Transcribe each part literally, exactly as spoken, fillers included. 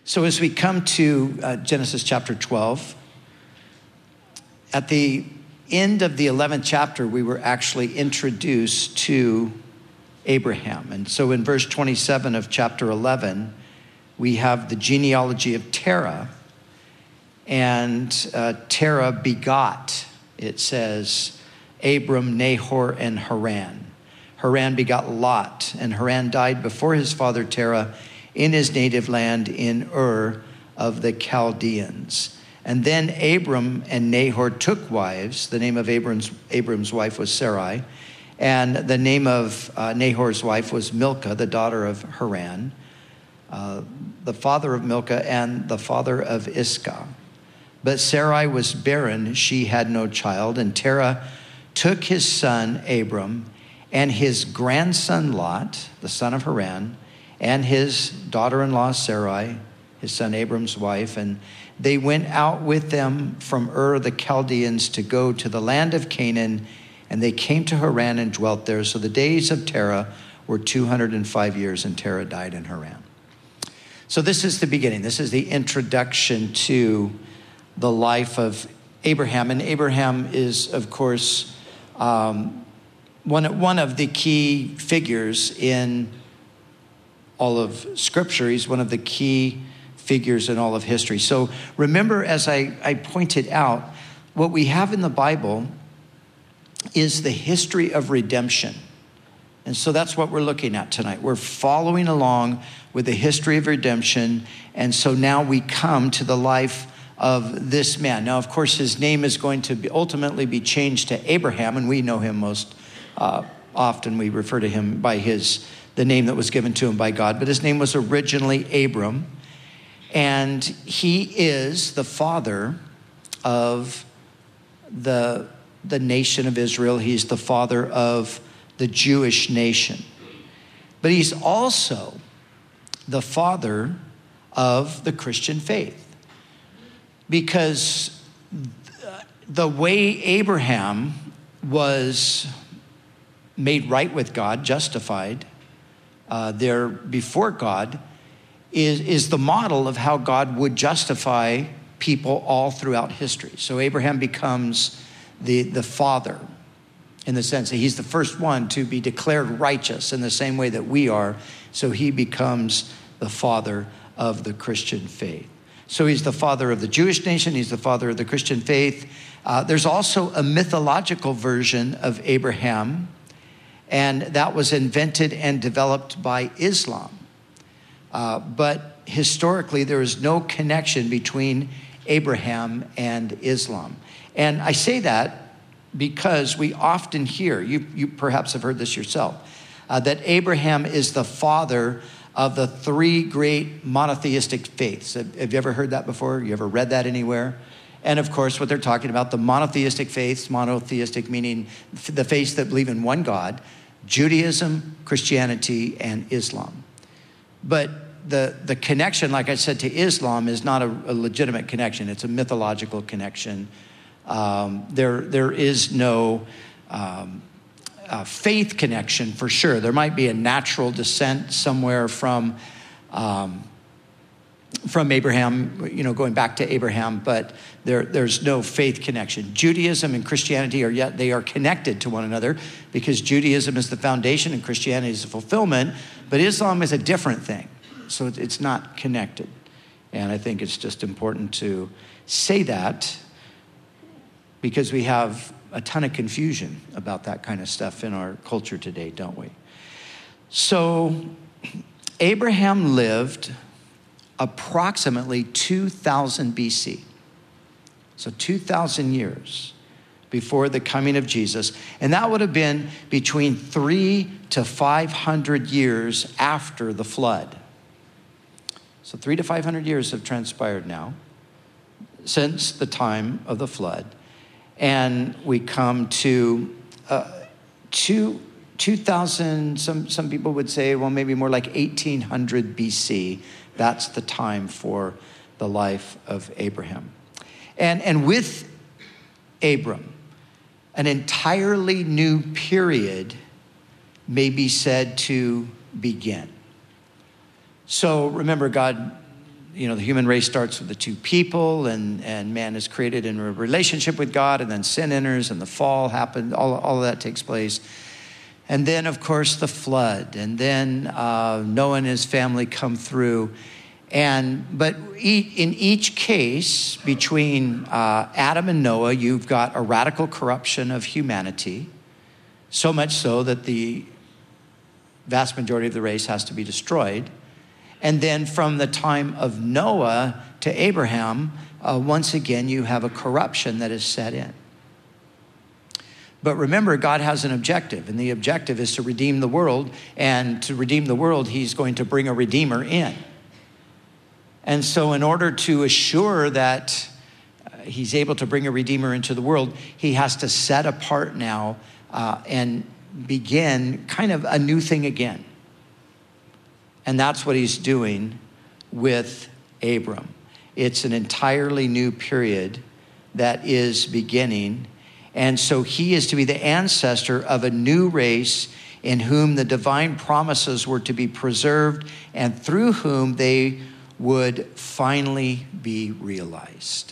So as we come to uh, Genesis chapter twelve, at the end of the eleventh chapter, we were actually introduced to Abraham. And so in verse twenty-seven of chapter eleven, we have the genealogy of Terah. And uh, Terah begot, it says, Abram, Nahor, and Haran. Haran begot Lot, and Haran died before his father Terah in his native land in Ur of the Chaldeans. And then Abram and Nahor took wives. The name of Abram's, Abram's wife was Sarai, and the name of uh, Nahor's wife was Milcah, the daughter of Haran, uh, the father of Milcah and the father of Iscah. But Sarai was barren, she had no child, and Terah took his son Abram and his grandson Lot, the son of Haran, and his daughter-in-law Sarai, his son Abram's wife, and they went out with them from Ur the Chaldeans to go to the land of Canaan, and they came to Haran and dwelt there. So the days of Terah were two hundred five years, and Terah died in Haran. So this is the beginning. This is the introduction to the life of Abraham. And Abraham is, of course, um, one, one of the key figures in all of Scripture. He's one of the key figures in all of history. So remember, as I, I pointed out, what we have in the Bible is the history of redemption. And so that's what we're looking at tonight. We're following along with the history of redemption. And so now we come to the life of this man. Now, of course, his name is going to be ultimately be changed to Abraham, and we know him most uh, often. We refer to him by his the name that was given to him by God. But his name was originally Abram, and he is the father of the, the nation of Israel. He's the father of the Jewish nation. But he's also the father of the Christian faith. Because the way Abraham was made right with God, justified uh, there before God, is, is the model of how God would justify people all throughout history. So Abraham becomes the, the father in the sense that he's the first one to be declared righteous in the same way that we are. So he becomes the father of the Christian faith. So he's the father of the Jewish nation. He's the father of the Christian faith. Uh, there's also a mythological version of Abraham, and that was invented and developed by Islam. Uh, but historically, there is no connection between Abraham and Islam. And I say that because we often hear, you, you perhaps have heard this yourself, uh, that Abraham is the father of the three great monotheistic faiths. Have, have you ever heard that before? You ever read that anywhere? And of course, what they're talking about, the monotheistic faiths, monotheistic meaning the faiths that believe in one God, Judaism, Christianity, and Islam. But the, the connection, like I said, to Islam is not a, a legitimate connection. It's a mythological connection. Um, there, there is no um, Uh, faith connection for sure. There might be a natural descent somewhere from um, from Abraham, you know, going back to Abraham, but there there's no faith connection. Judaism and Christianity are yet they are connected to one another because Judaism is the foundation and Christianity is the fulfillment, but Islam is a different thing, so it's not connected. And I think it's just important to say that because we have a ton of confusion about that kind of stuff in our culture today, don't we? So Abraham lived approximately two thousand B C. So two thousand years before the coming of Jesus. And that would have been between three to five hundred years after the flood. So three to five hundred years have transpired now since the time of the flood. And we come to uh, two, two thousand, some, some people would say, well, maybe more like eighteen hundred B C. That's the time for the life of Abraham. And, and with Abram, an entirely new period may be said to begin. So remember, God you know, the human race starts with the two people, and, and man is created in a relationship with God, and then sin enters and the fall happens. All, all of that takes place. And then, of course, the flood. And then uh, Noah and his family come through. And but in each case, between uh, Adam and Noah, you've got a radical corruption of humanity, so much so that the vast majority of the race has to be destroyed. And then from the time of Noah to Abraham, uh, once again, you have a corruption that is set in. But remember, God has an objective, and the objective is to redeem the world. And to redeem the world, he's going to bring a redeemer in. And so in order to assure that uh, he's able to bring a redeemer into the world, he has to set apart now uh, and begin kind of a new thing again. And that's what he's doing with Abram. It's an entirely new period that is beginning. And so he is to be the ancestor of a new race in whom the divine promises were to be preserved and through whom they would finally be realized.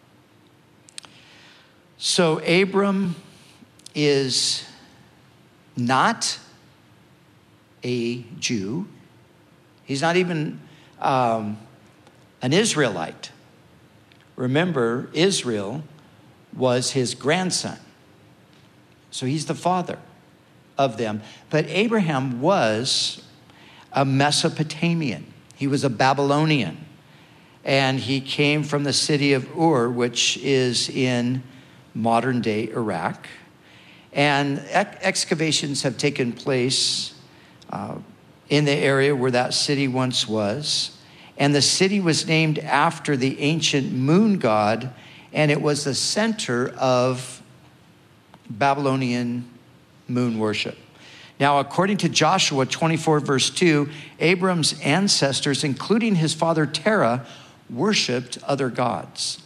So Abram is not a Jew. He's not even um, an Israelite. Remember, Israel was his grandson. So he's the father of them. But Abraham was a Mesopotamian. He was a Babylonian. And he came from the city of Ur, which is in modern day Iraq. And ex- excavations have taken place uh, in the area where that city once was. And the city was named after the ancient moon god, and it was the center of Babylonian moon worship. Now, according to Joshua twenty-four, verse two, Abram's ancestors, including his father Terah, worshiped other gods.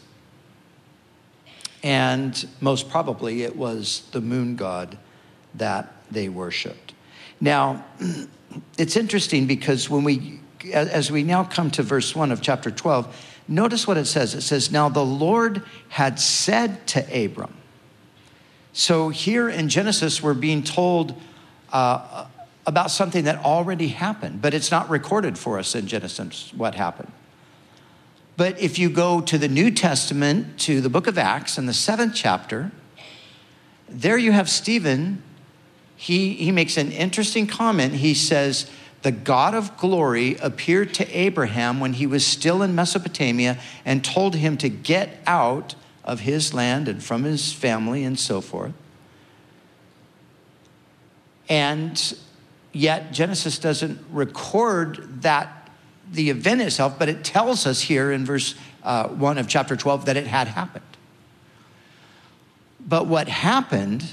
And most probably it was the moon god that they worshiped. Now, it's interesting because when we, as we now come to verse one of chapter twelve, notice what it says. It says, now the Lord had said to Abram. So here in Genesis, we're being told uh, about something that already happened, but it's not recorded for us in Genesis what happened. But if you go to the New Testament, to the book of Acts in the seventh chapter, there you have Stephen. He, he makes an interesting comment. He says, the God of glory appeared to Abraham when he was still in Mesopotamia and told him to get out of his land and from his family and so forth. And yet Genesis doesn't record that the event itself, but it tells us here in verse uh, one of chapter twelve that it had happened. But what happened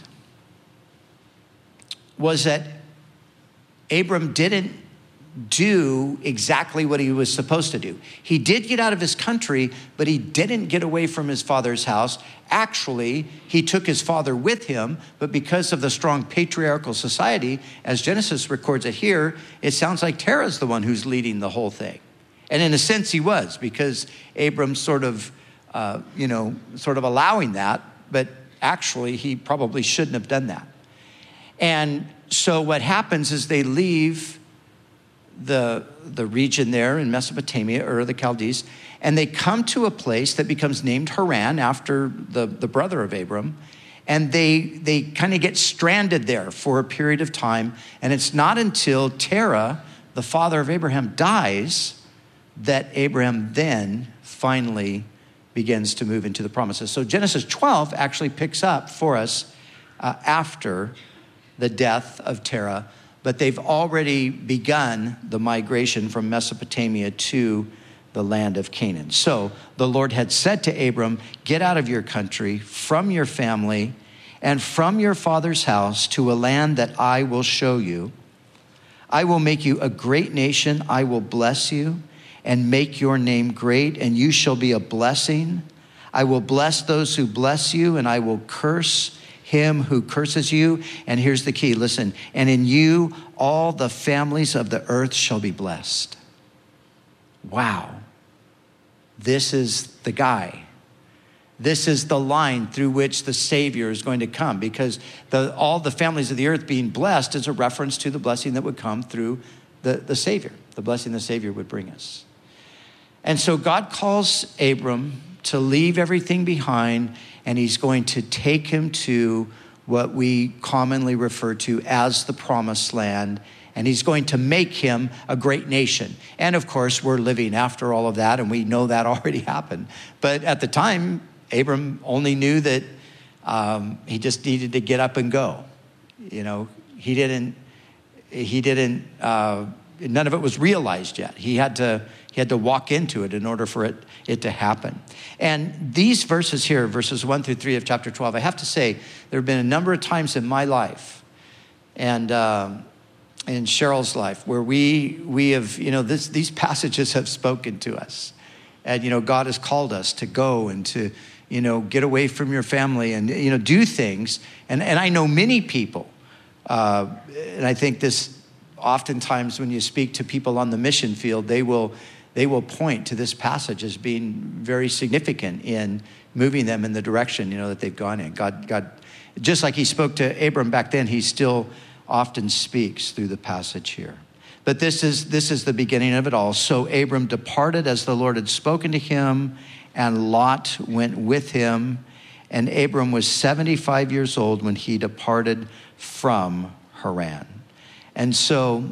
was that Abram didn't do exactly what he was supposed to do. He did get out of his country, but he didn't get away from his father's house. Actually, he took his father with him, but because of the strong patriarchal society, as Genesis records it here, it sounds like Terah's the one who's leading the whole thing. And in a sense, he was, because Abram's sort of, uh, you know, sort of allowing that, but actually, he probably shouldn't have done that. And so what happens is they leave the, the region there in Mesopotamia, Ur of the Chaldees, and they come to a place that becomes named Haran after the, the brother of Abram. And they, they kind of get stranded there for a period of time. And it's not until Terah, the father of Abraham, dies that Abraham then finally begins to move into the promises. So Genesis twelve actually picks up for us uh, after the death of Terah, but they've already begun the migration from Mesopotamia to the land of Canaan. So the Lord had said to Abram, get out of your country, from your family, and from your father's house to a land that I will show you. I will make you a great nation. I will bless you and make your name great, and you shall be a blessing. I will bless those who bless you, and I will curse him who curses you. And here's the key, listen. And in you, all the families of the earth shall be blessed. Wow. this is the guy. This is the line through which the Savior is going to come, because the, all the families of the earth being blessed is a reference to the blessing that would come through the, the Savior, the blessing the Savior would bring us. And so God calls Abram to leave everything behind, and he's going to take him to what we commonly refer to as the promised land, and he's going to make him a great nation. And of course, we're living after all of that, and we know that already happened. But at the time, Abram only knew that um, he just needed to get up and go. You know, he didn't, he didn't, uh, none of it was realized yet. He had to, he had to walk into it in order for it, it to happen. And these verses here, verses one through three of chapter twelve, I have to say, there have been a number of times in my life and um, in Cheryl's life where we, we have, you know, this, these passages have spoken to us. And, you know, God has called us to go and to, you know, get away from your family and, you know, do things. And, and I know many people, uh, and I think this oftentimes when you speak to people on the mission field, they will they will point to this passage as being very significant in moving them in the direction, you know, that they've gone in. God, God, just like he spoke to Abram back then, he still often speaks through the passage here. But this is this is the beginning of it all. So Abram departed as the Lord had spoken to him, and Lot went with him. And Abram was seventy-five years old when he departed from Haran. And so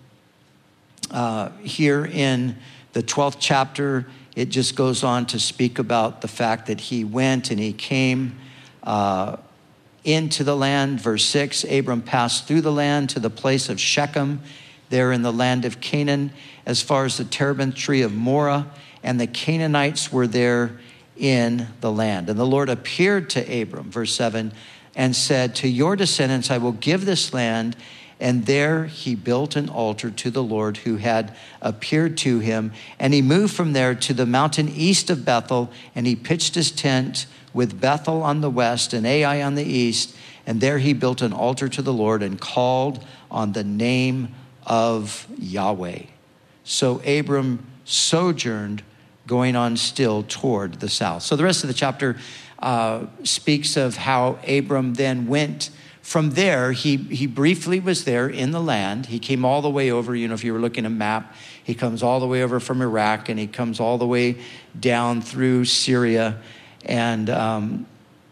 uh, here in the twelfth chapter, it just goes on to speak about the fact that he went and he came uh, into the land. Verse six, Abram passed through the land to the place of Shechem, there in the land of Canaan, as far as the terebinth tree of Moreh, and the Canaanites were there in the land. And the Lord appeared to Abram, verse seven, and said, to your descendants I will give this land. And there he built an altar to the Lord who had appeared to him. And he moved from there to the mountain east of Bethel, and he pitched his tent with Bethel on the west and Ai on the east. And there he built an altar to the Lord and called on the name of Yahweh. So Abram sojourned, going on still toward the south. So the rest of the chapter uh, speaks of how Abram then went. From there, he, he briefly was there in the land. He came all the way over, you know, if you were looking at a map, he comes all the way over from Iraq, and he comes all the way down through Syria and um,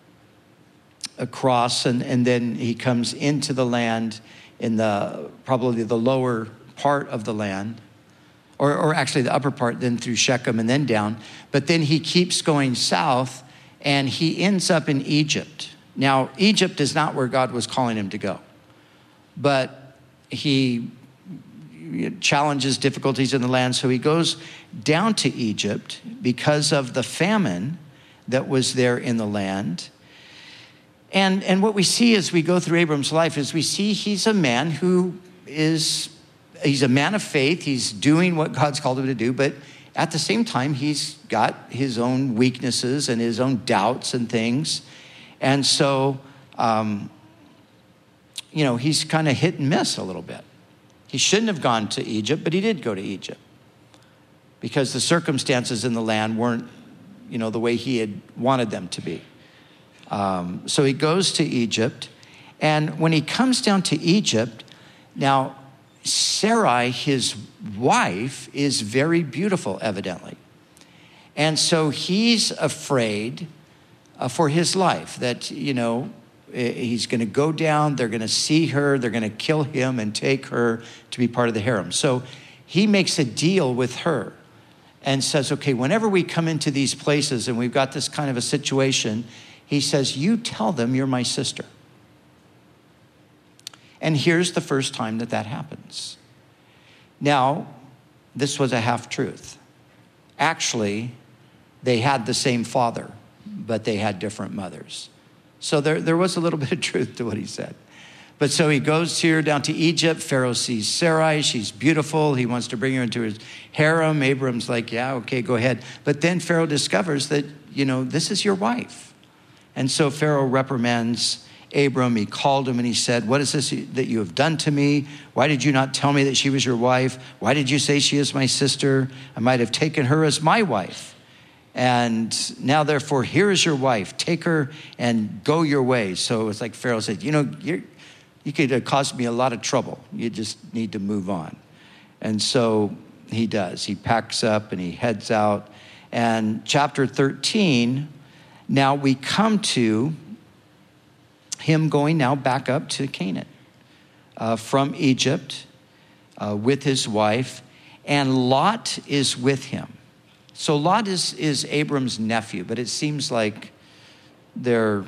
across, and, and then he comes into the land in the probably the lower part of the land, or, or actually the upper part, then through Shechem and then down. But then he keeps going south, and he ends up in Egypt. Now, Egypt is not where God was calling him to go, but he challenges difficulties in the land. So he goes down to Egypt because of the famine that was there in the land. And, and what we see as we go through Abram's life is we see he's a man who is, he's a man of faith. He's doing what God's called him to do, but at the same time, he's got his own weaknesses and his own doubts and things. And so, um, you know, he's kind of hit and miss a little bit. He shouldn't have gone to Egypt, but he did go to Egypt because the circumstances in the land weren't, you know, the way he had wanted them to be. Um, so he goes to Egypt, and when he comes down to Egypt, now Sarai, his wife, is very beautiful, evidently. And so he's afraid Uh, for his life, that, you know, he's going to go down, they're going to see her, they're going to kill him and take her to be part of the harem. So he makes a deal with her and says, okay, whenever we come into these places and we've got this kind of a situation, he says, you tell them you're my sister. And here's the first time that that happens. Now, this was a half-truth. Actually, they had the same father, but they had different mothers. So there, there was a little bit of truth to what he said. But so he goes here down to Egypt. Pharaoh sees Sarai. She's beautiful. He wants to bring her into his harem. Abram's like, yeah, okay, go ahead. But then Pharaoh discovers that, you know, this is your wife. And so Pharaoh reprimands Abram. He called him and he said, what is this that you have done to me? Why did you not tell me that she was your wife? Why did you say she is my sister? I might have taken her as my wife. And now, therefore, here is your wife. Take her and go your way. So it's like Pharaoh said, you know, you're, you could have caused me a lot of trouble. You just need to move on. And so he does. He packs up and he heads out. And chapter thirteen, now we come to him going now back up to Canaan uh, from Egypt uh, with his wife. And Lot is with him. So Lot is, is Abram's nephew, but it seems like they're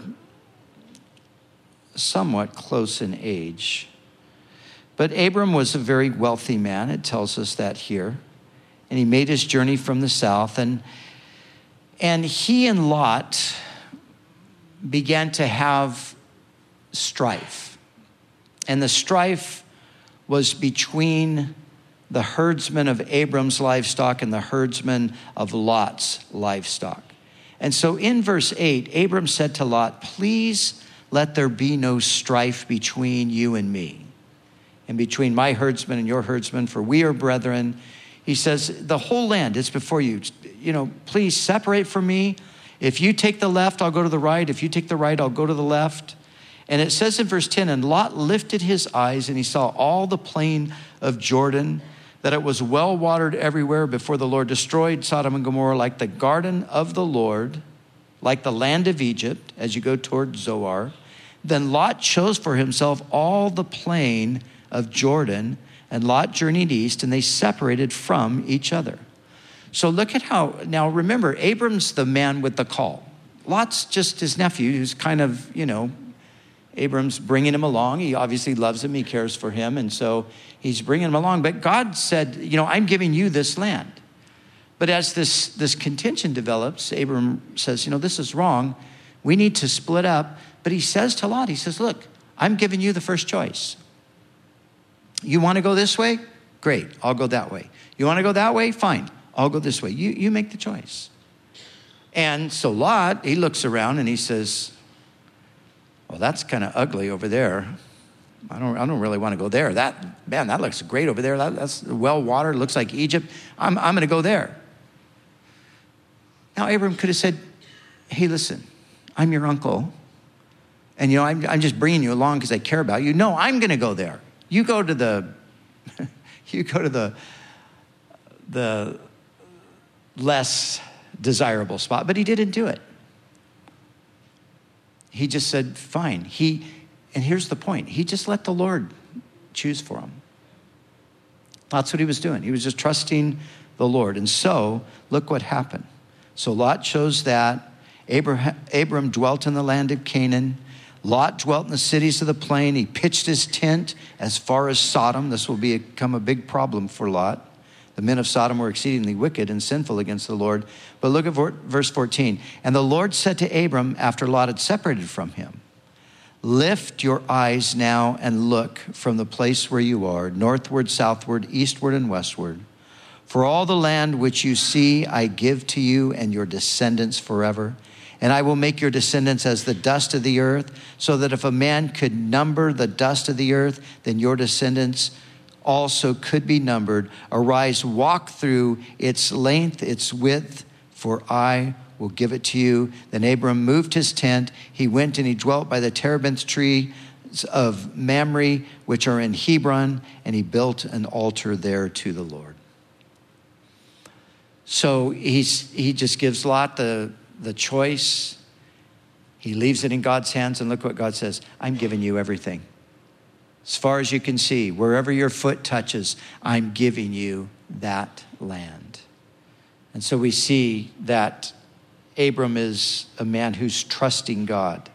somewhat close in age. But Abram was a very wealthy man. It tells us that here. And he made his journey from the south. And, and he and Lot began to have strife. And the strife was between the herdsmen of Abram's livestock and the herdsmen of Lot's livestock. And so in verse eight, Abram said to Lot, please let there be no strife between you and me, and between my herdsmen and your herdsmen, for we are brethren. He says, the whole land is before you. You know, please separate from me. If you take the left, I'll go to the right. If you take the right, I'll go to the left. And it says in verse ten, and Lot lifted his eyes and he saw all the plain of Jordan, that it was well watered everywhere before the Lord destroyed Sodom and Gomorrah, like the garden of the Lord, like the land of Egypt, as you go toward Zoar. Then Lot chose for himself all the plain of Jordan, and Lot journeyed east, and they separated from each other. So look at how, now remember, Abram's the man with the call. Lot's just his nephew, who's kind of, you know, Abram's bringing him along. He obviously loves him. He cares for him. And so he's bringing him along. But God said, you know, I'm giving you this land. But as this, this contention develops, Abram says, you know, this is wrong. We need to split up. But he says to Lot, he says, look, I'm giving you the first choice. You want to go this way? Great, I'll go that way. You want to go that way? Fine, I'll go this way. You, you make the choice. And so Lot, he looks around and he says, well, that's kind of ugly over there. I don't, I don't really want to go there. That, man, that looks great over there. That, that's well watered, looks like Egypt. I'm, I'm going to go there. Now, Abram could have said, hey, listen, I'm your uncle. And, you know, I'm, I'm just bringing you along because I care about you. No, I'm going to go there. You go to the, you go to the, the less desirable spot. But he didn't do it. He just said, fine. He, and here's the point. He just let the Lord choose for him. That's what he was doing. He was just trusting the Lord. And so, look what happened. So Lot chose that. Abraham, Abram dwelt in the land of Canaan. Lot dwelt in the cities of the plain. He pitched his tent as far as Sodom. This will become a big problem for Lot. The men of Sodom were exceedingly wicked and sinful against the Lord. But look at verse fourteen. And the Lord said to Abram after Lot had separated from him, lift your eyes now and look from the place where you are, northward, southward, eastward, and westward. For all the land which you see I give to you and your descendants forever. And I will make your descendants as the dust of the earth, so that if a man could number the dust of the earth, then your descendants also could be numbered. Arise, walk through its length, its width, for I will give it to you. Then Abram moved his tent. He went and he dwelt by the terebinth tree of Mamre, which are in Hebron, and he built an altar there to the Lord. So he's, he just gives Lot the, the choice. He leaves it in God's hands, and look what God says. I'm giving you everything. As far as you can see, wherever your foot touches, I'm giving you that land. And so we see that Abram is a man who's trusting God.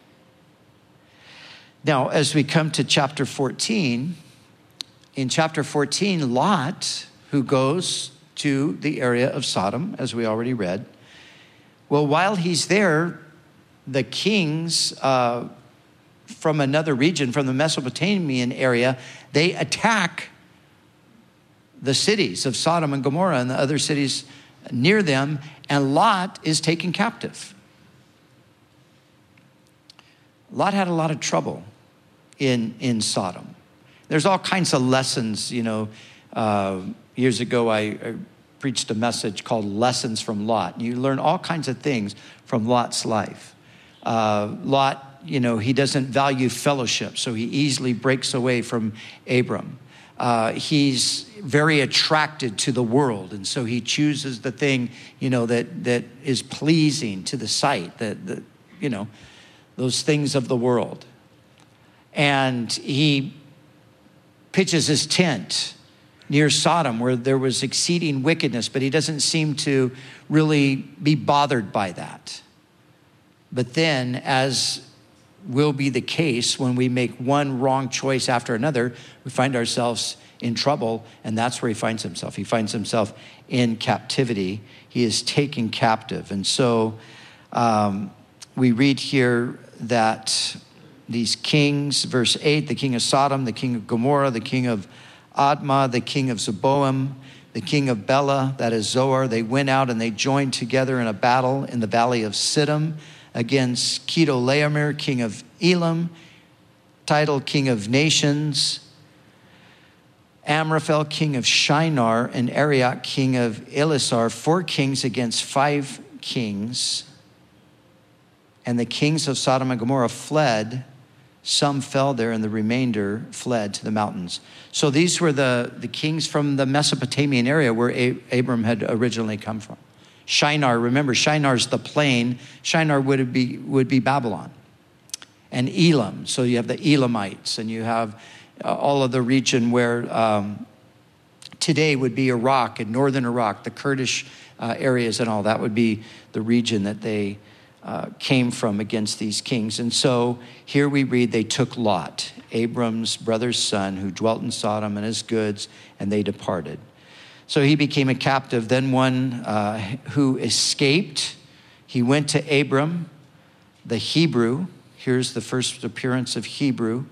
Now, as we come to chapter fourteen, in chapter fourteen, Lot, who goes to the area of Sodom, as we already read, well, while he's there, the kings uh, from another region, from the Mesopotamian area, they attack the cities of Sodom and Gomorrah and the other cities near them, and Lot is taken captive. Lot had a lot of trouble in, in Sodom. There's all kinds of lessons, you know. Uh, years ago, I, I preached a message called Lessons from Lot. You learn all kinds of things from Lot's life. Uh, Lot, you know, he doesn't value fellowship, so he easily breaks away from Abram. Uh, he's very attracted to the world, and so he chooses the thing, you know, that that is pleasing to the sight, that, that you know, those things of the world. And he pitches his tent near Sodom, where there was exceeding wickedness, but he doesn't seem to really be bothered by that. But then, as will be the case when we make one wrong choice after another, we find ourselves in trouble, and that's where he finds himself. He finds himself in captivity. He is taken captive. And so um, we read here that these kings, verse eight, the king of Sodom, the king of Gomorrah, the king of Admah, the king of Zeboim, the king of Bela, that is Zoar, they went out and they joined together in a battle in the valley of Siddim against Chedorlaomer, king of Elam, Tidal, king of nations, Amraphel, king of Shinar, and Arioch, king of Elasar, four kings against five kings. And the kings of Sodom and Gomorrah fled. Some fell there, and the remainder fled to the mountains. So these were the, the kings from the Mesopotamian area where A- Abram had originally come from. Shinar, remember, Shinar's the plain. Shinar would be, would be Babylon. And Elam, so you have the Elamites, and you have uh, all of the region where um, today would be Iraq and northern Iraq, the Kurdish uh, areas and all. That would be the region that they uh, came from against these kings. And so here we read, they took Lot, Abram's brother's son, who dwelt in Sodom, and his goods, and they departed. So he became a captive. Then one uh, who escaped, he went to Abram, the Hebrew. Here's the first appearance of Hebrew.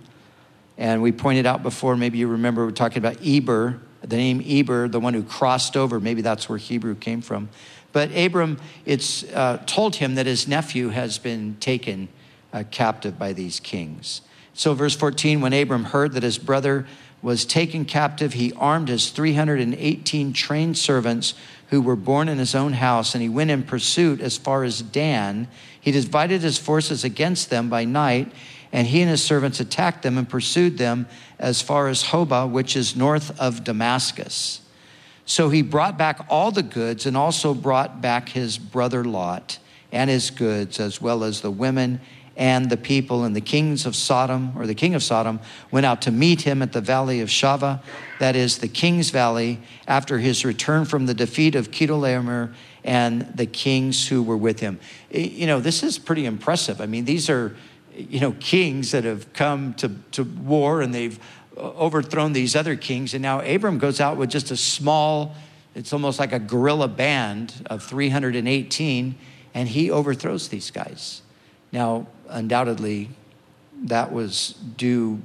And we pointed out before, maybe you remember, we're talking about Eber, the name Eber, the one who crossed over. Maybe that's where Hebrew came from. But Abram, it's uh, told him that his nephew has been taken uh, captive by these kings. So verse fourteen, when Abram heard that his brother was taken captive, he armed his three hundred eighteen trained servants who were born in his own house, and he went in pursuit as far as Dan. He divided his forces against them by night, and he and his servants attacked them and pursued them as far as Hobah, which is north of Damascus. So he brought back all the goods, and also brought back his brother Lot and his goods, as well as the women and the people. And the kings of Sodom, or the king of Sodom, went out to meet him at the valley of Shaveh, that is the king's valley, after his return from the defeat of Chedorlaomer and the kings who were with him. You know, this is pretty impressive. I mean, these are, you know, kings that have come to, to war, and they've overthrown these other kings. And now Abram goes out with just a small, it's almost like a guerrilla band of three hundred eighteen, and he overthrows these guys. Now, undoubtedly, that was due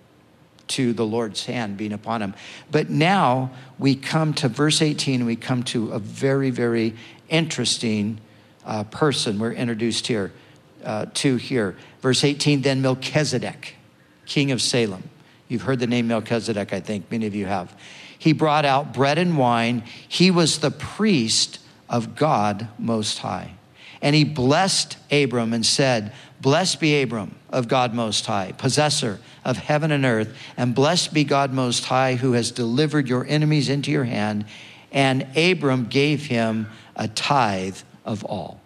to the Lord's hand being upon him. But now we come to verse eighteen, and we come to a very, very interesting uh, person we're introduced here uh, to here. Verse eighteen, then Melchizedek, king of Salem. You've heard the name Melchizedek, I think. Many of you have. He brought out bread and wine. He was the priest of God Most High. And he blessed Abram and said, blessed be Abram of God Most High, possessor of heaven and earth, and blessed be God Most High, who has delivered your enemies into your hand. And Abram gave him a tithe of all.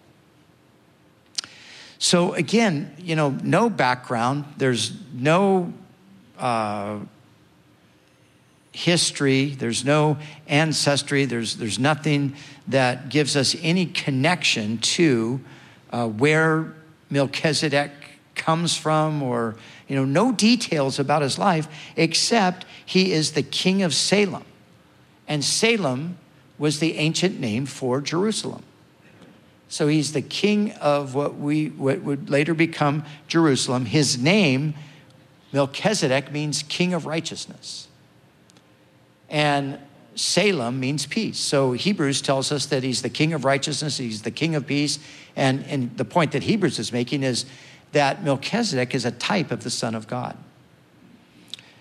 So again, you know, no background. There's no uh, history. There's no ancestry. There's, there's nothing that gives us any connection to uh, where Melchizedek comes from, or, you know, no details about his life, except he is the king of Salem. And Salem was the ancient name for Jerusalem. So he's the king of what we what would later become Jerusalem. His name, Melchizedek, means king of righteousness. And Salem means peace. So Hebrews tells us that he's the king of righteousness, he's the king of peace. And, and the point that Hebrews is making is that Melchizedek is a type of the Son of God.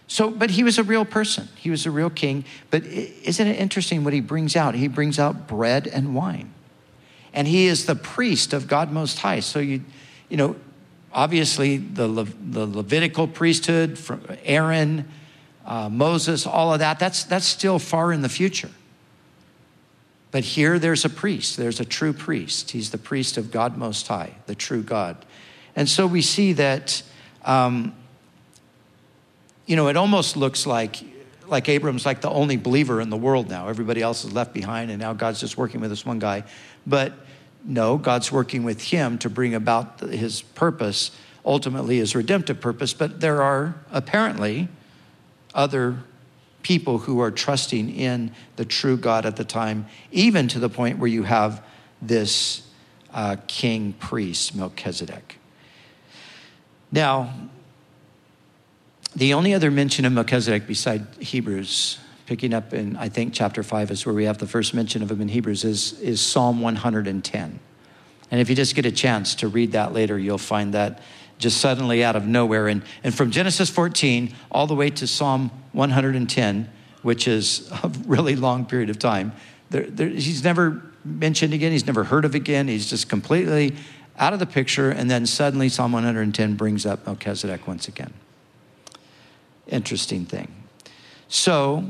So, but he was a real person. He was a real king. But isn't it interesting what he brings out? He brings out bread and wine. And he is the priest of God Most High. So, you you know, obviously the, Le, the Levitical priesthood, from Aaron, uh, Moses, all of that, that's, that's still far in the future. But here there's a priest. There's a true priest. He's the priest of God Most High, the true God. And so we see that, um, you know, it almost looks like, like Abram's like the only believer in the world now. Everybody else is left behind, and now God's just working with this one guy. But no, God's working with him to bring about his purpose, ultimately his redemptive purpose. But there are apparently other people who are trusting in the true God at the time, even to the point where you have this uh, king priest, Melchizedek. Now, the only other mention of Melchizedek beside Hebrews, picking up in, I think, chapter five is where we have the first mention of him in Hebrews, is, is Psalm one hundred ten. And if you just get a chance to read that later, you'll find that just suddenly out of nowhere. And, and from Genesis fourteen all the way to Psalm one hundred ten, which is a really long period of time, there, there, he's never mentioned again. He's never heard of again. He's just completely out of the picture. And then suddenly Psalm one hundred ten brings up Melchizedek once again. Interesting thing. So,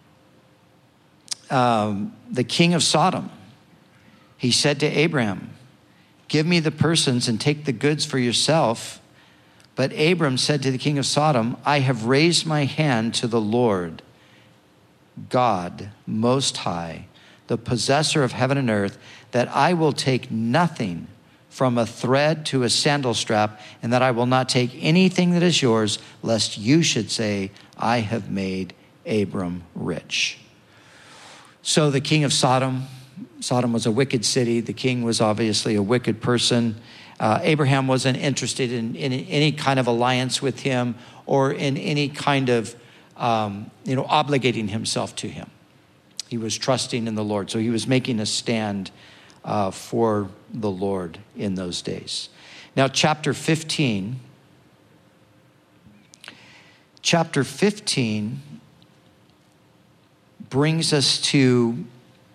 um, the king of Sodom, he said to Abraham, give me the persons and take the goods for yourself. But Abram said to the king of Sodom, I have raised my hand to the Lord, God Most High, the possessor of heaven and earth, that I will take nothing from a thread to a sandal strap, and that I will not take anything that is yours, lest you should say, I have made Abram rich. So the king of Sodom, Sodom was a wicked city. The king was obviously a wicked person. Uh, Abraham wasn't interested in, in any kind of alliance with him or in any kind of, um, you know, obligating himself to him. He was trusting in the Lord. So he was making a stand uh, for the Lord in those days. Now, chapter fifteen. Chapter fifteen brings us to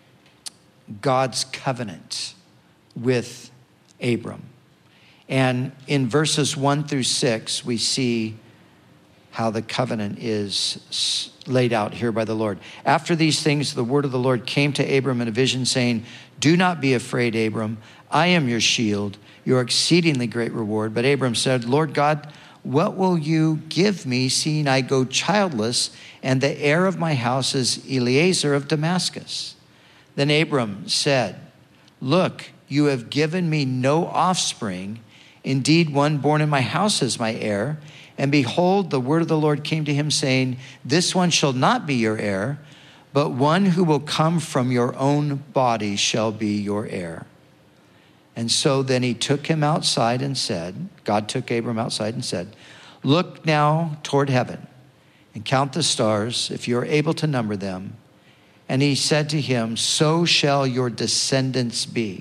God's covenant with Abram. And in verses one through six, we see how the covenant is laid out here by the Lord. After these things, the word of the Lord came to Abram in a vision, saying, do not be afraid, Abram. I am your shield, your exceedingly great reward. But Abram said, Lord God, what will you give me, seeing I go childless, and the heir of my house is Eliezer of Damascus? Then Abram said, look, you have given me no offspring. Indeed, one born in my house is my heir. And behold, the word of the Lord came to him, saying, this one shall not be your heir, but one who will come from your own body shall be your heir. And so then he took him outside and said, God took Abram outside and said, look now toward heaven and count the stars, if you are able to number them. And he said to him, so shall your descendants be.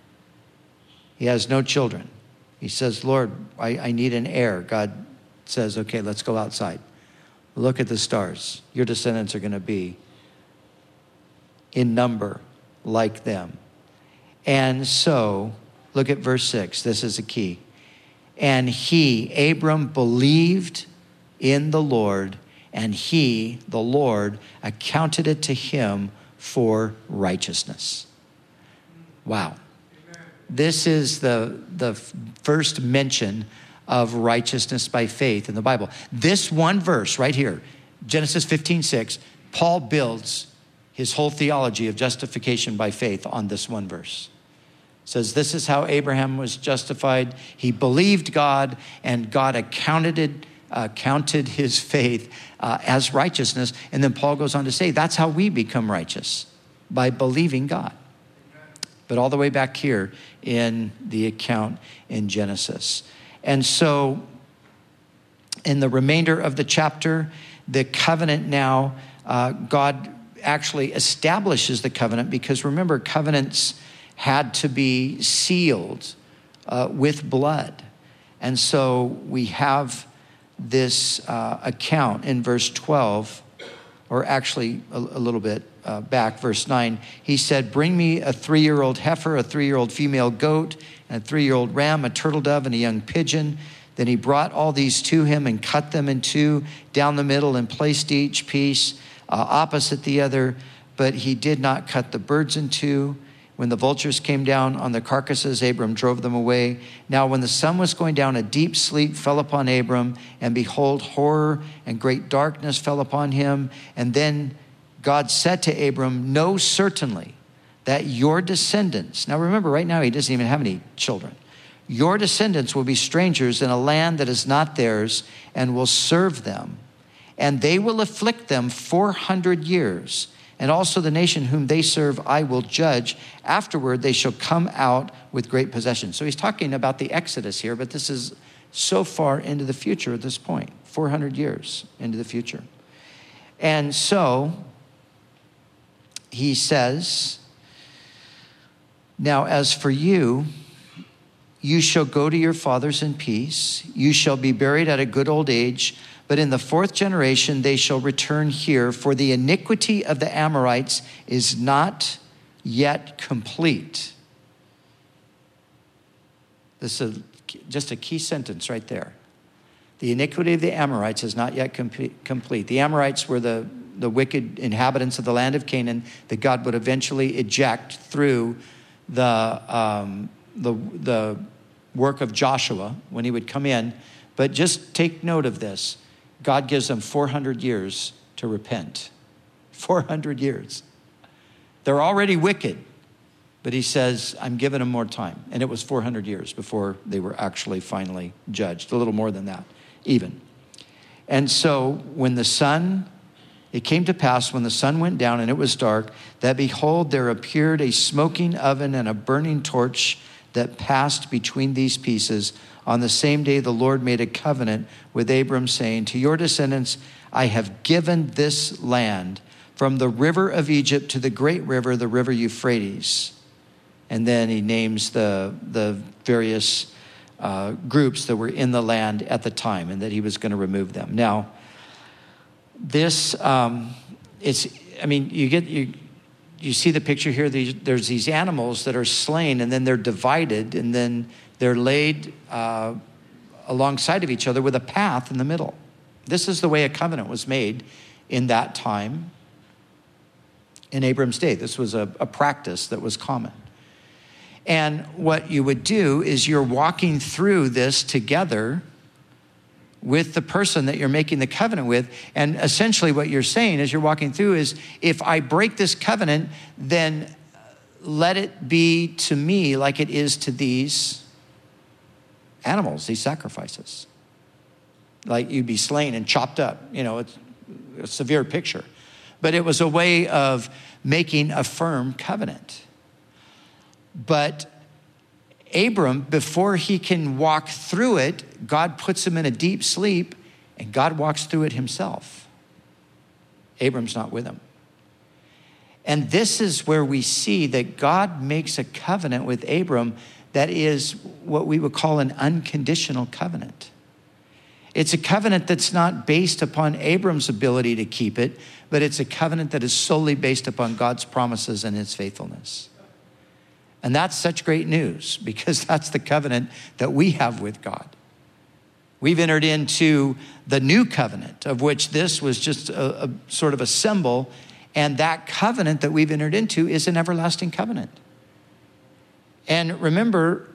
He has no children. He says, Lord, I, I need an heir. God says, okay, let's go outside. Look at the stars. Your descendants are going to be in number like them. And so, look at verse six. This is a key. And he, Abram, believed in the Lord, and he, the Lord, accounted it to him for righteousness. Wow. This is the, the first mention of righteousness by faith in the Bible. This one verse right here, Genesis fifteen six, Paul builds his whole theology of justification by faith on this one verse. It says, this is how Abraham was justified. He believed God, and God accounted it, uh, counted his faith uh, as righteousness. And then Paul goes on to say, that's how we become righteous, by believing God. But all the way back here in the account in Genesis. And so in the remainder of the chapter, the covenant now, uh, God actually establishes the covenant, because remember, covenants had to be sealed uh, with blood. And so we have this uh, account in verse twelve, or actually a, a little bit uh, back, verse nine. He said, bring me a three-year-old heifer, a three-year-old female goat, and a three-year-old ram, a turtle dove, and a young pigeon. Then he brought all these to him and cut them in two down the middle and placed each piece uh, opposite the other. But he did not cut the birds in two. When the vultures came down on the carcasses, Abram drove them away. Now when the sun was going down, a deep sleep fell upon Abram, and behold, horror and great darkness fell upon him. And then God said to Abram, know certainly that your descendants, now remember right now he doesn't even have any children, your descendants will be strangers in a land that is not theirs and will serve them. And they will afflict them four hundred years. And also the nation whom they serve, I will judge. Afterward, they shall come out with great possession. So he's talking about the Exodus here, but this is so far into the future at this point, four hundred years into the future. And so he says, now as for you, you shall go to your fathers in peace. You shall be buried at a good old age. But in the fourth generation, they shall return here, for the iniquity of the Amorites is not yet complete. This is a, just a key sentence right there. The iniquity of the Amorites is not yet com- complete. The Amorites were the, the wicked inhabitants of the land of Canaan that God would eventually eject through the, um, the, the work of Joshua when he would come in. But just take note of this. God gives them four hundred years to repent. four hundred years. They're already wicked, but he says, I'm giving them more time. And it was four hundred years before they were actually finally judged, a little more than that, even. And so when the sun, it came to pass when the sun went down and it was dark, that behold, there appeared a smoking oven and a burning torch that passed between these pieces. On the same day, the Lord made a covenant with Abram, saying, to your descendants, I have given this land from the river of Egypt to the great river, the river Euphrates. And then he names the, the various uh, groups that were in the land at the time and that he was going to remove them. Now, this, um, it's, I mean, you get, you, you see the picture here. There's these animals that are slain and then they're divided and then they're laid uh, alongside of each other with a path in the middle. This is the way a covenant was made in that time in Abram's day. This was a, a practice that was common. And what you would do is you're walking through this together with the person that you're making the covenant with. And essentially what you're saying as you're walking through is, if I break this covenant, then let it be to me like it is to these animals, these sacrifices. Like you'd be slain and chopped up. You know, it's a severe picture. But it was a way of making a firm covenant. But Abram, before he can walk through it, God puts him in a deep sleep and God walks through it himself. Abram's not with him. And this is where we see that God makes a covenant with Abram that is what we would call an unconditional covenant. It's a covenant that's not based upon Abram's ability to keep it, but it's a covenant that is solely based upon God's promises and his faithfulness. And that's such great news because that's the covenant that we have with God. We've entered into the new covenant, of which this was just a, a sort of a symbol. And that covenant that we've entered into is an everlasting covenant. And remember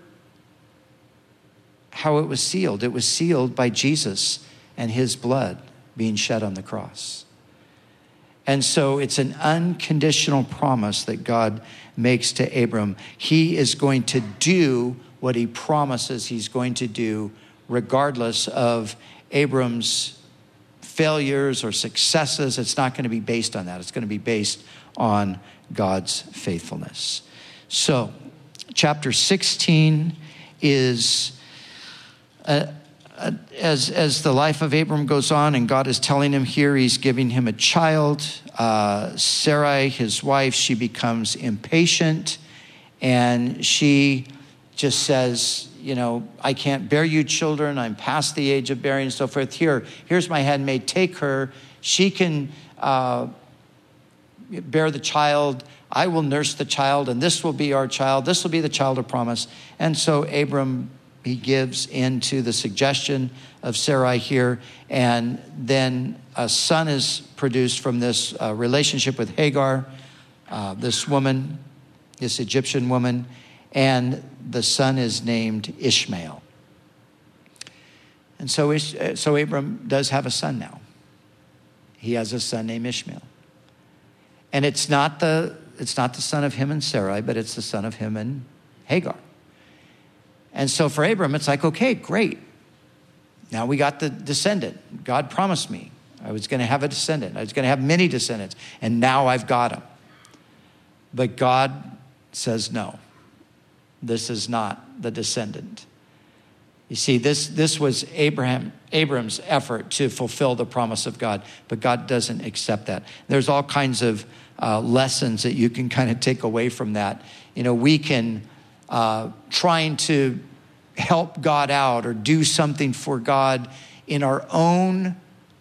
how it was sealed. It was sealed by Jesus and his blood being shed on the cross. And so it's an unconditional promise that God makes to Abram. He is going to do what he promises he's going to do, regardless of Abram's failures or successes. It's not going to be based on that. It's going to be based on God's faithfulness. So, chapter sixteen is, uh, uh, as, as the life of Abram goes on, and God is telling him here, he's giving him a child. Uh, Sarai, his wife, she becomes impatient, and she just says, you know, I can't bear you children. I'm past the age of bearing and so forth. Here, here's my handmaid. Take her. She can uh, bear the child. I will nurse the child, and this will be our child. This will be the child of promise. And so Abram, he gives into the suggestion of Sarai here, and then a son is produced from this uh, relationship with Hagar, uh, this woman, this Egyptian woman, and the son is named Ishmael. And so, so Abram does have a son now. He has a son named Ishmael. And it's not the it's not the son of him and Sarai, but it's the son of him and Hagar. And so for Abram, it's like, okay, great. Now we got the descendant. God promised me I was going to have a descendant. I was going to have many descendants. And now I've got him. But God says, no, this is not the descendant. You see, this, this was Abraham, Abram's effort to fulfill the promise of God, but God doesn't accept that. There's all kinds of uh, lessons that you can kind of take away from that. You know, we can, uh, trying to help God out or do something for God in our own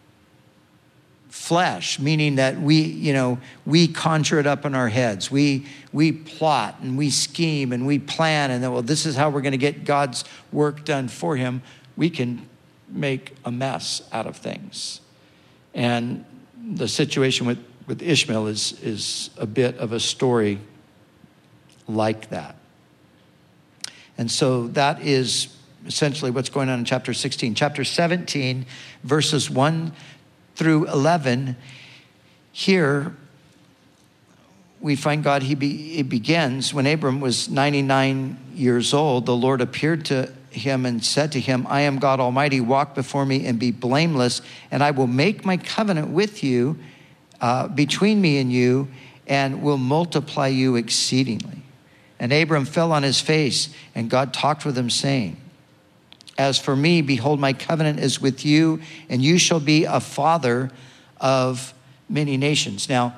flesh, meaning that we, you know, we conjure it up in our heads. We we plot and we scheme and we plan, and then, well, this is how we're going to get God's work done for him. We can make a mess out of things. And the situation with, with Ishmael is, is a bit of a story like that. And so that is essentially what's going on in chapter sixteen. Chapter seventeen, verses one through eleven, here we find God, he, be, he begins, when Abram was ninety-nine years old, the Lord appeared to him and said to him, I am God Almighty, walk before me and be blameless, and I will make my covenant with you, uh, between me and you, and will multiply you exceedingly. And Abram fell on his face, and God talked with him, saying, as for me, behold, my covenant is with you, and you shall be a father of many nations. Now,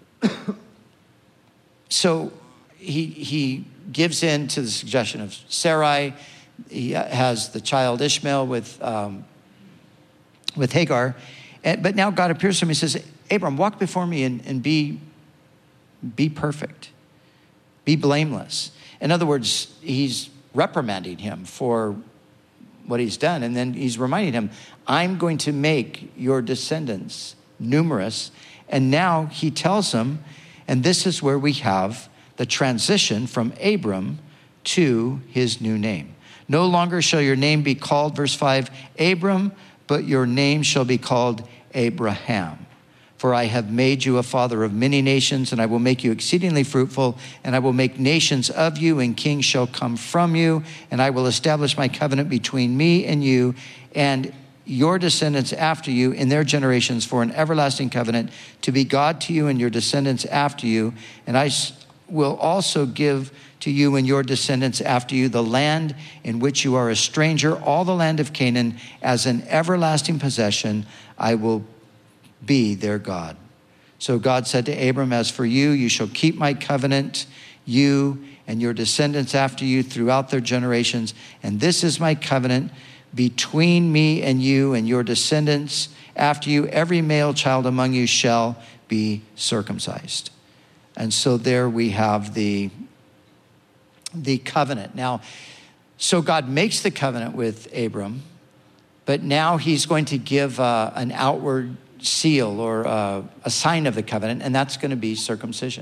so he he gives in to the suggestion of Sarai. He has the child Ishmael with um, with Hagar, and, but now God appears to him and says, Abram, walk before me and, and be be perfect, be blameless. In other words, he's reprimanding him for what he's done. And then he's reminding him, I'm going to make your descendants numerous. And now he tells him, and this is where we have the transition from Abram to his new name. No longer shall your name be called, verse five, Abram, but your name shall be called Abraham. For I have made you a father of many nations, and I will make you exceedingly fruitful, and I will make nations of you, and kings shall come from you, and I will establish my covenant between me and you, and your descendants after you in their generations for an everlasting covenant, to be God to you and your descendants after you. And I will also give to you and your descendants after you the land in which you are a stranger, all the land of Canaan, as an everlasting possession. I will be their God. So God said to Abram, as for you, you shall keep my covenant, you and your descendants after you throughout their generations. And this is my covenant between me and you and your descendants after you. Every male child among you shall be circumcised. And so there we have the, the covenant. Now, so God makes the covenant with Abram, but now he's going to give uh, an outward seal or uh, a sign of the covenant, and that's going to be circumcision.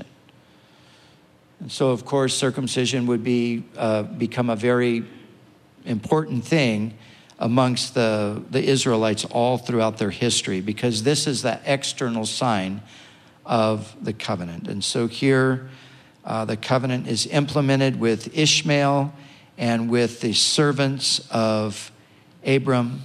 And so, of course, circumcision would be uh, become a very important thing amongst the, the Israelites all throughout their history, because this is the external sign of the covenant. And so here, uh, the covenant is implemented with Ishmael and with the servants of Abram.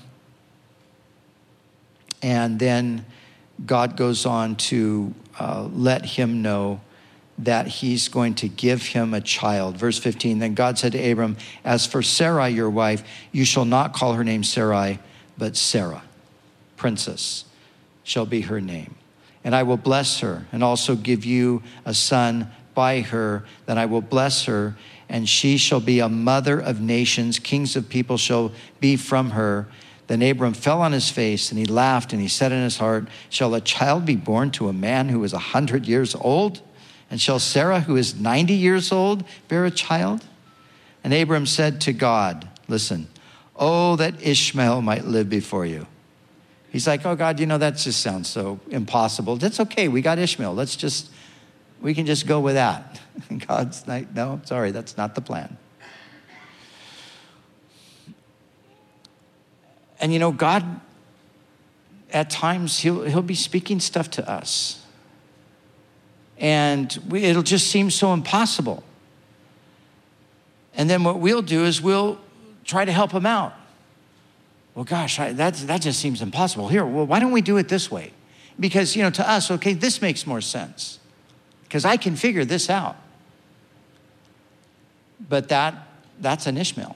And then God goes on to uh, let him know that he's going to give him a child. Verse fifteen, then God said to Abram, as for Sarai, your wife, you shall not call her name Sarai, but Sarah, princess, shall be her name. And I will bless her and also give you a son by her. Then I will bless her, and she shall be a mother of nations. Kings of people shall be from her. Then Abram fell on his face, and he laughed, and he said in his heart, shall a child be born to a man who is a hundred years old? And shall Sarah, who is ninety years old, bear a child? And Abram said to God, listen, oh, that Ishmael might live before you. He's like, oh, God, you know, that just sounds so impossible. That's okay. We got Ishmael. Let's just, we can just go with that. And God's like, no, sorry, that's not the plan. And, you know, God, at times, he'll, he'll be speaking stuff to us. And we, it'll just seem so impossible. And then what we'll do is we'll try to help him out. Well, gosh, I, that's, that just seems impossible. Here, well, why don't we do it this way? Because, you know, to us, okay, this makes more sense. Because I can figure this out. But that that's an Ishmael.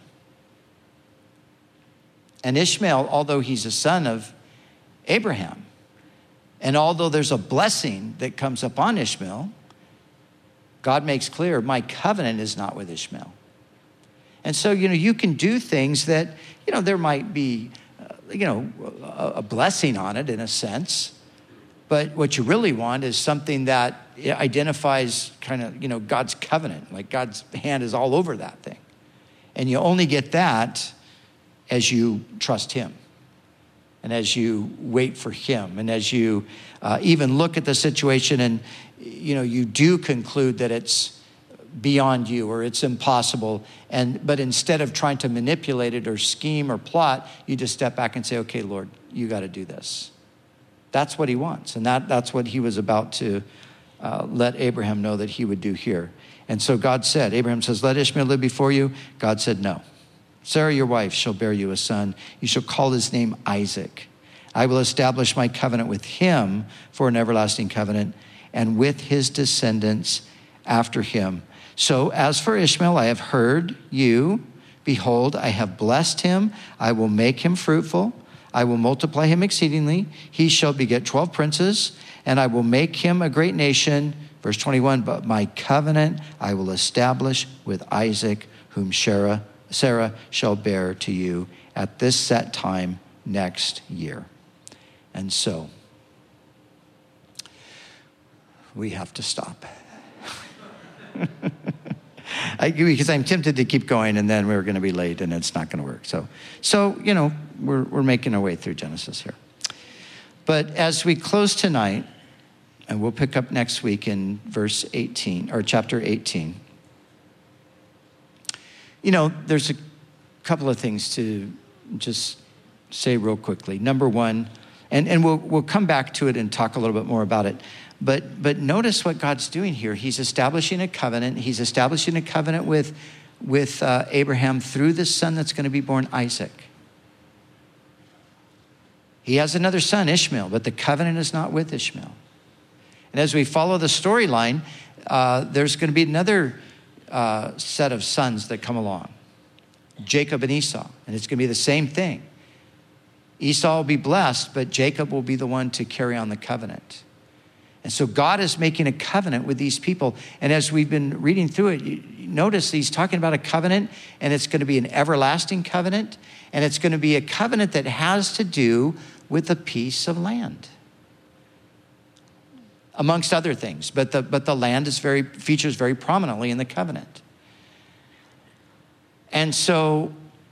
And Ishmael, although he's a son of Abraham, and although there's a blessing that comes upon Ishmael, God makes clear, my covenant is not with Ishmael. And so, you know, you can do things that, you know, there might be, uh, you know, a, a blessing on it in a sense. But what you really want is something that identifies kind of, you know, God's covenant. Like God's hand is all over that thing. And you only get that as you trust him. And as you wait for him. And as you uh, even look at the situation and, you know, you do conclude that it's beyond you or it's impossible. And but instead of trying to manipulate it or scheme or plot, you just step back and say, okay, Lord, you got to do this. That's what he wants. And that, that's what he was about to uh, let Abraham know that he would do here. And so God said, Abraham says, let Ishmael live before you. God said, no. Sarah, your wife, shall bear you a son. You shall call his name Isaac. I will establish my covenant with him for an everlasting covenant and with his descendants after him. So as for Ishmael, I have heard you. Behold, I have blessed him. I will make him fruitful. I will multiply him exceedingly. He shall beget twelve princes, and I will make him a great nation. Verse twenty-one, but my covenant I will establish with Isaac, whom Sarah, Sarah shall bear to you at this set time next year. And so, we have to stop. I, because I'm tempted to keep going, and then we're going to be late, and it's not going to work. So, so you know, we're we're making our way through Genesis here. But as we close tonight, and we'll pick up next week in verse eighteen, or chapter eighteen. You know, there's a couple of things to just say real quickly. Number one, and, and we'll we'll come back to it and talk a little bit more about it. But but notice what God's doing here. He's establishing a covenant. He's establishing a covenant with, with uh, Abraham through the son that's going to be born, Isaac. He has another son, Ishmael, but the covenant is not with Ishmael. And as we follow the storyline, uh, there's going to be another uh, set of sons that come along, Jacob and Esau. And it's going to be the same thing. Esau will be blessed, but Jacob will be the one to carry on the covenant. And so God is making a covenant with these people. And as we've been reading through it, you notice he's talking about a covenant, and it's going to be an everlasting covenant. And it's going to be a covenant that has to do with a piece of land, amongst other things. But the, but the land is very, features very prominently in the covenant. And so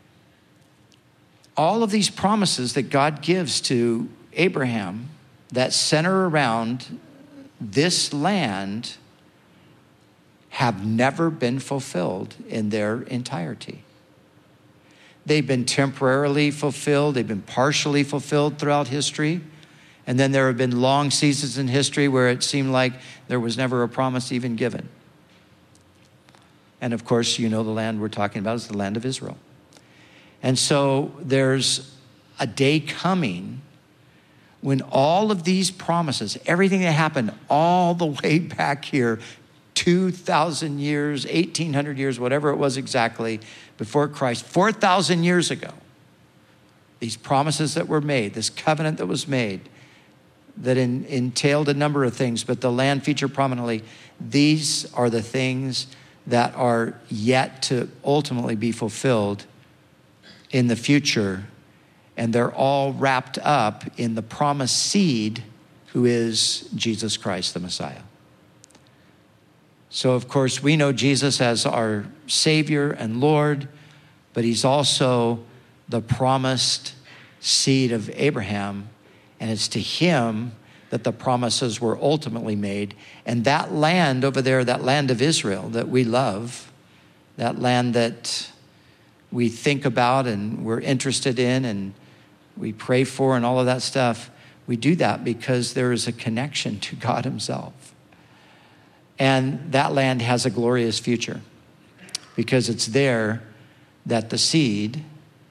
all of these promises that God gives to Abraham that center around this land have never been fulfilled in their entirety. They've been temporarily fulfilled. They've been partially fulfilled throughout history. And then there have been long seasons in history where it seemed like there was never a promise even given. And of course, you know the land we're talking about is the land of Israel. And so there's a day coming when all of these promises, everything that happened all the way back here, two thousand years, eighteen hundred years, whatever it was exactly, before Christ, four thousand years ago, these promises that were made, this covenant that was made, that in, entailed a number of things, but the land featured prominently, these are the things that are yet to ultimately be fulfilled in the future. And they're all wrapped up in the promised seed, who is Jesus Christ, the Messiah. So, of course, we know Jesus as our Savior and Lord, but he's also the promised seed of Abraham, and it's to him that the promises were ultimately made. And that land over there, that land of Israel that we love, that land that we think about and we're interested in and we pray for and all of that stuff, we do that because there is a connection to God himself. And that land has a glorious future because it's there that the seed,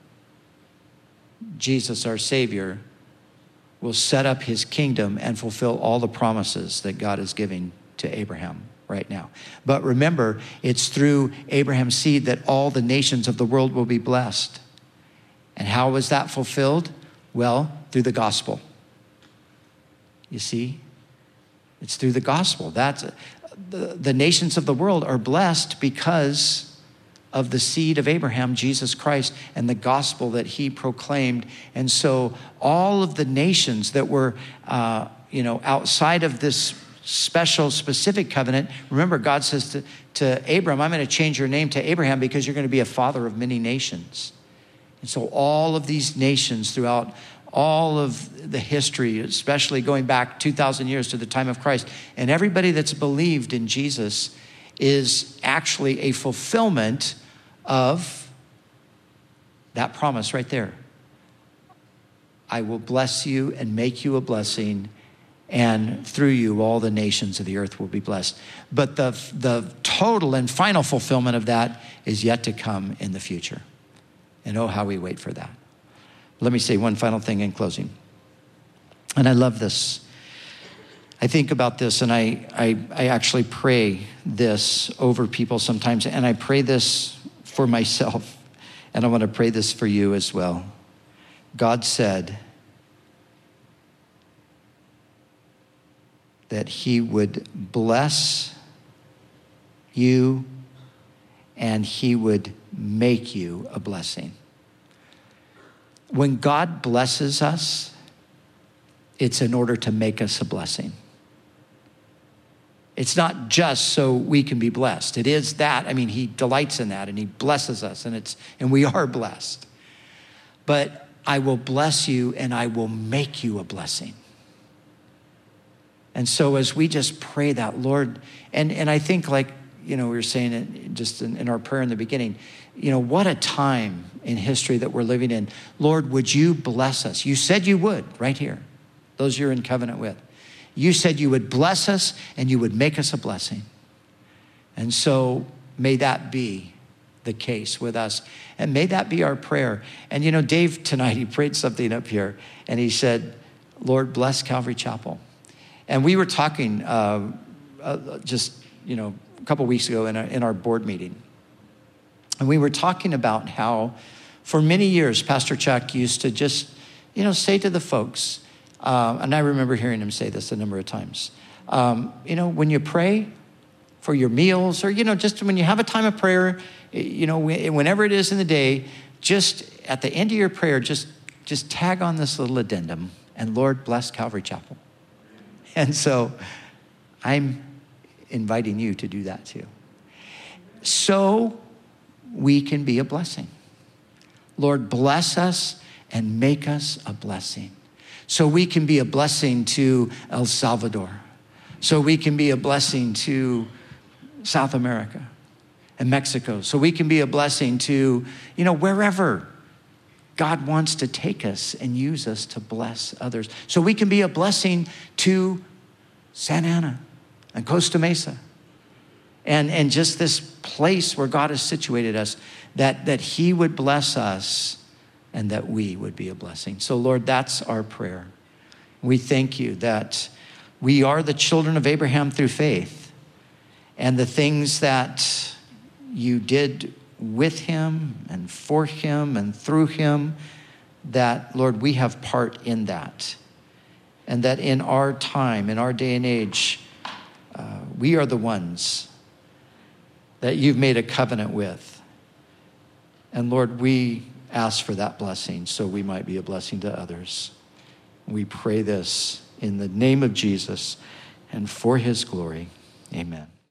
Jesus our Savior, will set up his kingdom and fulfill all the promises that God is giving to Abraham right now. But remember, it's through Abraham's seed that all the nations of the world will be blessed. And how was that fulfilled? Well, through the gospel. You see? It's through the gospel. That's the, the nations of the world are blessed because of the seed of Abraham, Jesus Christ, and the gospel that he proclaimed. And so all of the nations that were, uh, you know, outside of this special, specific covenant, remember, God says to, to Abram, I'm going to change your name to Abraham because you're going to be a father of many nations. And so all of these nations throughout all of the history, especially going back two thousand years to the time of Christ, and everybody that's believed in Jesus is actually a fulfillment of that promise right there. I will bless you and make you a blessing, and through you all the nations of the earth will be blessed. But the, the total and final fulfillment of that is yet to come in the future. And oh, how we wait for that. Let me say one final thing in closing. And I love this. I think about this, and I, I, I actually pray this over people sometimes, and I pray this for myself, and I want to pray this for you as well. God said that he would bless you and he would make you a blessing. When God blesses us, it's in order to make us a blessing. It's not just so we can be blessed. It is that. I mean, he delights in that and he blesses us, and it's and we are blessed. But I will bless you and I will make you a blessing. And so as we just pray that, Lord, and, and I think, like, you know, we were saying it just in, in our prayer in the beginning, you know, what a time in history that we're living in. Lord, would you bless us? You said you would right here, those you're in covenant with. You said you would bless us and you would make us a blessing. And so may that be the case with us. And may that be our prayer. And, you know, Dave tonight, he prayed something up here and he said, Lord, bless Calvary Chapel. And we were talking uh, uh, just, you know, a couple weeks ago in our, in our board meeting. And we were talking about how for many years, Pastor Chuck used to just, you know, say to the folks, uh, and I remember hearing him say this a number of times, um, you know, when you pray for your meals, or, you know, just when you have a time of prayer, you know, whenever it is in the day, just at the end of your prayer, just, just tag on this little addendum, and Lord, bless Calvary Chapel. And so I'm inviting you to do that too. So we can be a blessing. Lord, bless us and make us a blessing. So we can be a blessing to El Salvador. So we can be a blessing to South America and Mexico. So we can be a blessing to, you know, wherever God wants to take us and use us to bless others. So we can be a blessing to Santa Ana and Costa Mesa. And, and just this place where God has situated us, that, that he would bless us and that we would be a blessing. So Lord, that's our prayer. We thank you that we are the children of Abraham through faith, and the things that you did with him and for him and through him, that, Lord, we have part in that. And that in our time, in our day and age, uh, we are the ones that you've made a covenant with. And Lord, we ask for that blessing so we might be a blessing to others. We pray this in the name of Jesus and for his glory. Amen.